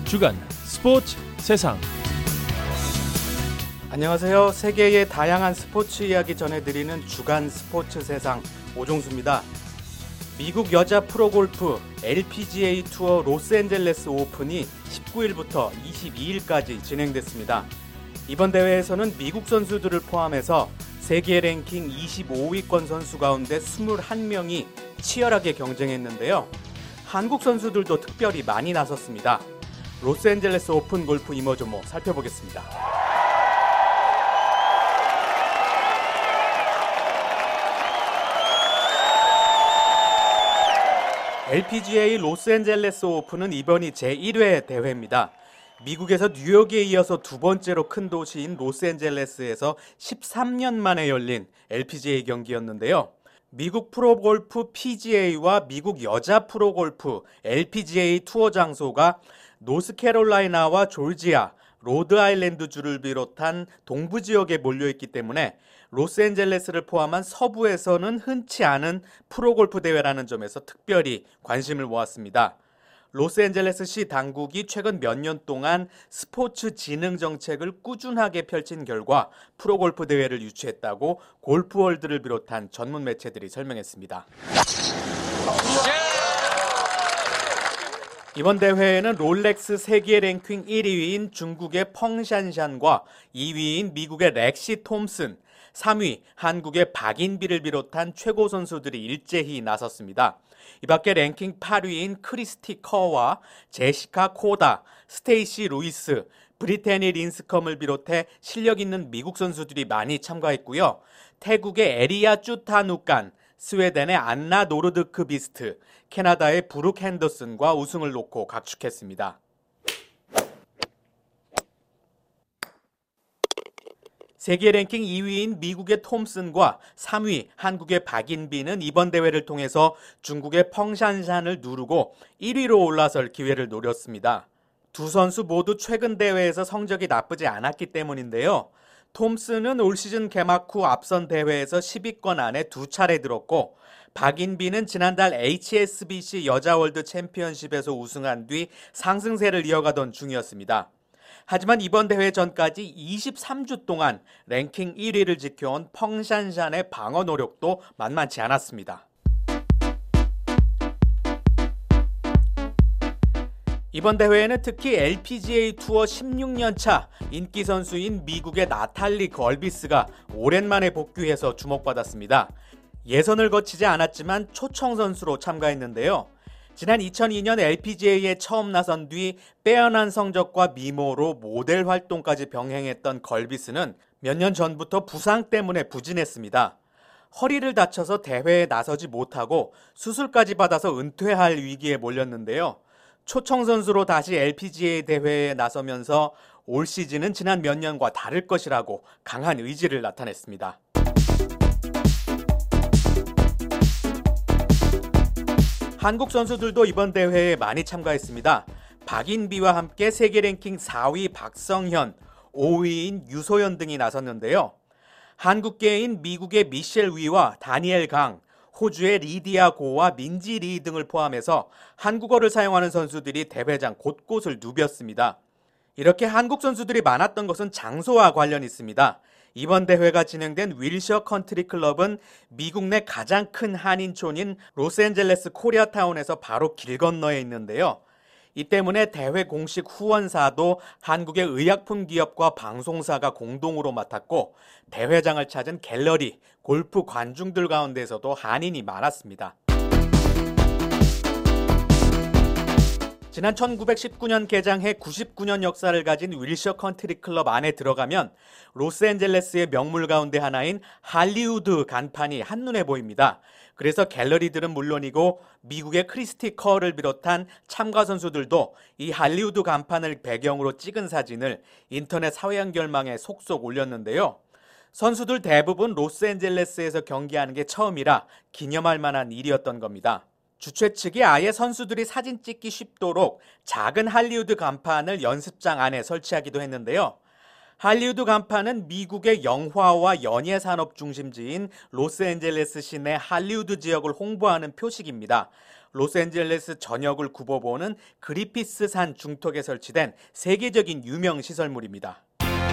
주간 스포츠 세상. 안녕하세요. 세계의 다양한 스포츠 이야기 전해드리는 주간 스포츠 세상 오종수입니다. 미국 여자 프로골프 LPGA 투어 로스앤젤레스 오픈이 19일부터 22일까지 진행됐습니다. 이번 대회에서는 미국 선수들을 포함해서 세계 랭킹 25위권 선수 가운데 21명이 치열하게 경쟁했는데요. 한국 선수들도 특별히 많이 나섰습니다. 로스앤젤레스 오픈 골프 이모저모 살펴보겠습니다. LPGA 로스앤젤레스 오픈은 이번이 제1회 대회입니다. 미국에서 뉴욕에 이어서 두 번째로 큰 도시인 로스앤젤레스에서 13년 만에 열린 LPGA 경기였는데요. 미국 프로골프 PGA와 미국 여자 프로골프 LPGA 투어 장소가 노스캐롤라이나와 졸지아, 로드아일랜드주를 비롯한 동부 지역에 몰려있기 때문에 로스앤젤레스를 포함한 서부에서는 흔치 않은 프로골프 대회라는 점에서 특별히 관심을 모았습니다. 로스앤젤레스시 당국이 최근 몇 년 동안 스포츠 진흥 정책을 꾸준하게 펼친 결과 프로골프 대회를 유치했다고 골프월드를 비롯한 전문 매체들이 설명했습니다. 이번 대회에는 롤렉스 세계 랭킹 1위인 중국의 펑샨샨과 2위인 미국의 렉시 톰슨, 3위 한국의 박인비를 비롯한 최고 선수들이 일제히 나섰습니다. 이 밖에 랭킹 8위인 크리스티 커와 제시카 코다, 스테이시 루이스, 브리테니 린스컴을 비롯해 실력 있는 미국 선수들이 많이 참가했고요. 태국의 에리아 쭈타누깐, 스웨덴의 안나 노르드크 비스트, 캐나다의 브룩 핸더슨과 우승을 놓고 각축했습니다. 세계 랭킹 2위인 미국의 톰슨과 3위 한국의 박인비는 이번 대회를 통해서 중국의 펑샨샨을 누르고 1위로 올라설 기회를 노렸습니다. 두 선수 모두 최근 대회에서 성적이 나쁘지 않았기 때문인데요. 톰슨은 올 시즌 개막 후 앞선 대회에서 10위권 안에 두 차례 들었고, 박인비는 지난달 HSBC 여자 월드 챔피언십에서 우승한 뒤 상승세를 이어가던 중이었습니다. 하지만 이번 대회 전까지 23주 동안 랭킹 1위를 지켜온 펑샨샨의 방어 노력도 만만치 않았습니다. 이번 대회에는 특히 LPGA 투어 16년차 인기 선수인 미국의 나탈리 걸비스가 오랜만에 복귀해서 주목받았습니다. 예선을 거치지 않았지만 초청 선수로 참가했는데요. 지난 2002년 LPGA에 처음 나선 뒤 빼어난 성적과 미모로 모델 활동까지 병행했던 걸비스는 몇 년 전부터 부상 때문에 부진했습니다. 허리를 다쳐서 대회에 나서지 못하고 수술까지 받아서 은퇴할 위기에 몰렸는데요. 초청 선수로 다시 LPGA 대회에 나서면서 올 시즌은 지난 몇 년과 다를 것이라고 강한 의지를 나타냈습니다. 한국 선수들도 이번 대회에 많이 참가했습니다. 박인비와 함께 세계 랭킹 4위 박성현, 5위인 유소연 등이 나섰는데요. 한국계인 미국의 미셸 위와 다니엘 강, 호주의 리디아 고와 민지 리 등을 포함해서 한국어를 사용하는 선수들이 대회장 곳곳을 누볐습니다. 이렇게 한국 선수들이 많았던 것은 장소와 관련이 있습니다. 이번 대회가 진행된 윌셔 컨트리 클럽은 미국 내 가장 큰 한인촌인 로스앤젤레스 코리아타운에서 바로 길 건너에 있는데요. 이 때문에 대회 공식 후원사도 한국의 의약품 기업과 방송사가 공동으로 맡았고, 대회장을 찾은 갤러리, 골프 관중들 가운데서도 한인이 많았습니다. 지난 1919년 개장해 99년 역사를 가진 윌셔 컨트리 클럽 안에 들어가면 로스앤젤레스의 명물 가운데 하나인 할리우드 간판이 한눈에 보입니다. 그래서 갤러리들은 물론이고 미국의 크리스티 커를 비롯한 참가 선수들도 이 할리우드 간판을 배경으로 찍은 사진을 인터넷 사회연결망에 속속 올렸는데요. 선수들 대부분 로스앤젤레스에서 경기하는 게 처음이라 기념할 만한 일이었던 겁니다. 주최 측이 아예 선수들이 사진 찍기 쉽도록 작은 할리우드 간판을 연습장 안에 설치하기도 했는데요. 할리우드 간판은 미국의 영화와 연예 산업 중심지인 로스앤젤레스 시내 할리우드 지역을 홍보하는 표식입니다. 로스앤젤레스 전역을 굽어보는 그리피스 산 중턱에 설치된 세계적인 유명 시설물입니다.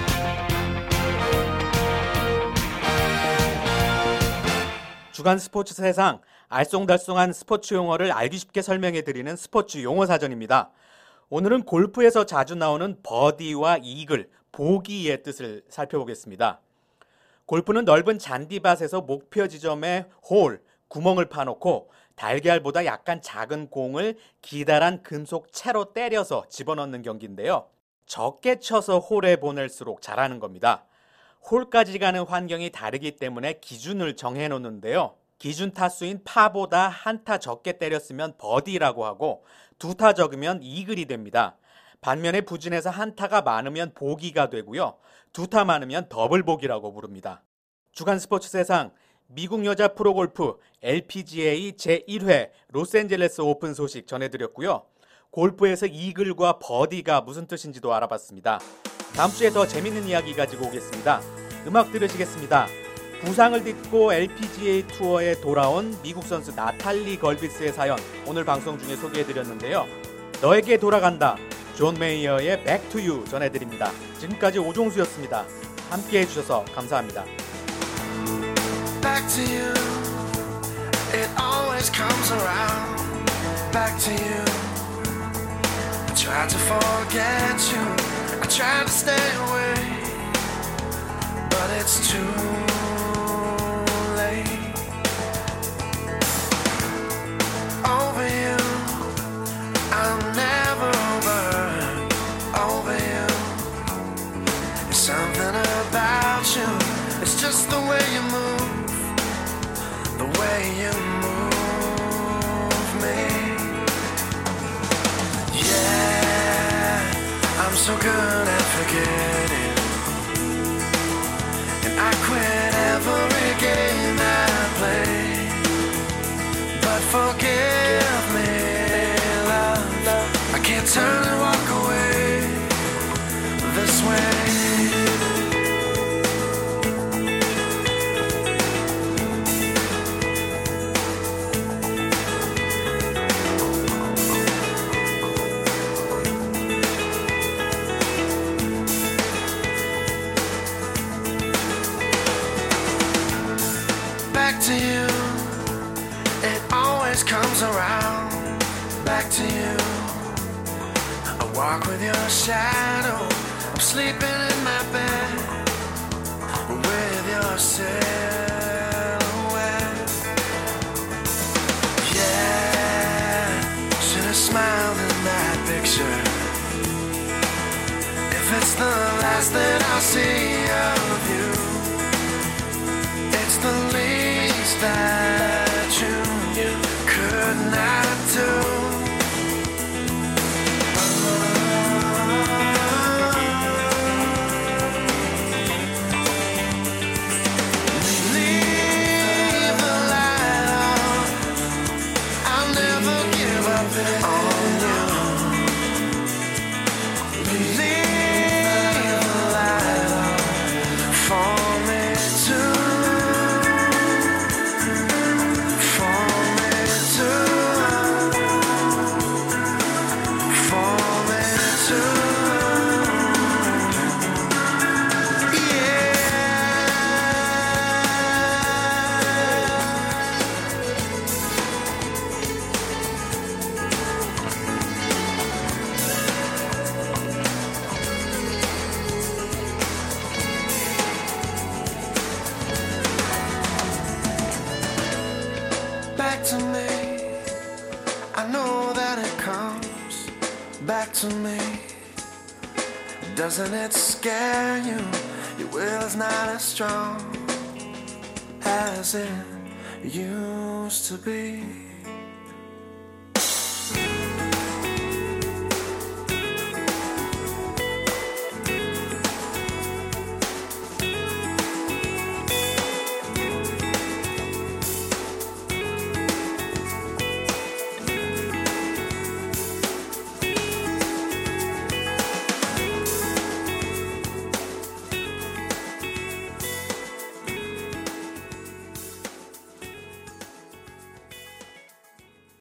주간 스포츠 세상, 알쏭달쏭한 스포츠 용어를 알기 쉽게 설명해드리는 스포츠 용어 사전입니다. 오늘은 골프에서 자주 나오는 버디와 이글, 보기의 뜻을 살펴보겠습니다. 골프는 넓은 잔디밭에서 목표 지점에 홀, 구멍을 파놓고 달걀보다 약간 작은 공을 기다란 금속 채로 때려서 집어넣는 경기인데요. 적게 쳐서 홀에 보낼수록 잘하는 겁니다. 홀까지 가는 환경이 다르기 때문에 기준을 정해놓는데요. 기준 타수인 파보다 한 타 적게 때렸으면 버디라고 하고 두 타 적으면 이글이 됩니다. 반면에 부진해서 한 타가 많으면 보기가 되고요. 두 타 많으면 더블 보기라고 부릅니다. 주간 스포츠 세상, 미국 여자 프로골프 LPGA 제1회 로스앤젤레스 오픈 소식 전해드렸고요. 골프에서 이글과 버디가 무슨 뜻인지도 알아봤습니다. 다음 주에 더 재밌는 이야기 가지고 오겠습니다. 음악 들으시겠습니다. 부상을 딛고 LPGA 투어에 돌아온 미국 선수 나탈리 걸비스의 사연, 오늘 방송 중에 소개해드렸는데요. 너에게 돌아간다, 존 메이어의 Back to You 전해드립니다. 지금까지 오종수였습니다. 함께해 주셔서 감사합니다. Back to you, it always comes around. Back to you, I tried to forget you, I tried to stay away, but it's too late. Over you, I'm never over you. There's something about you, it's just the way you move. The way you move me. Yeah, I'm so good at forgetting, and I quit every game that I play. But forgive me, love, I can't turn and walk away this way. Back to you, it always comes around. Back to you, I walk with your shadow, I'm sleeping in my bed with your silhouette. Yeah, should've smiled in that picture. If it's the last that I'll see of you, it's the least that you could not do. Leave the light on, I'll never give up on you. Leave the light on for me too. Back to me, I know that it comes back to me. Doesn't it scare you? Your will is not as strong as it used to be.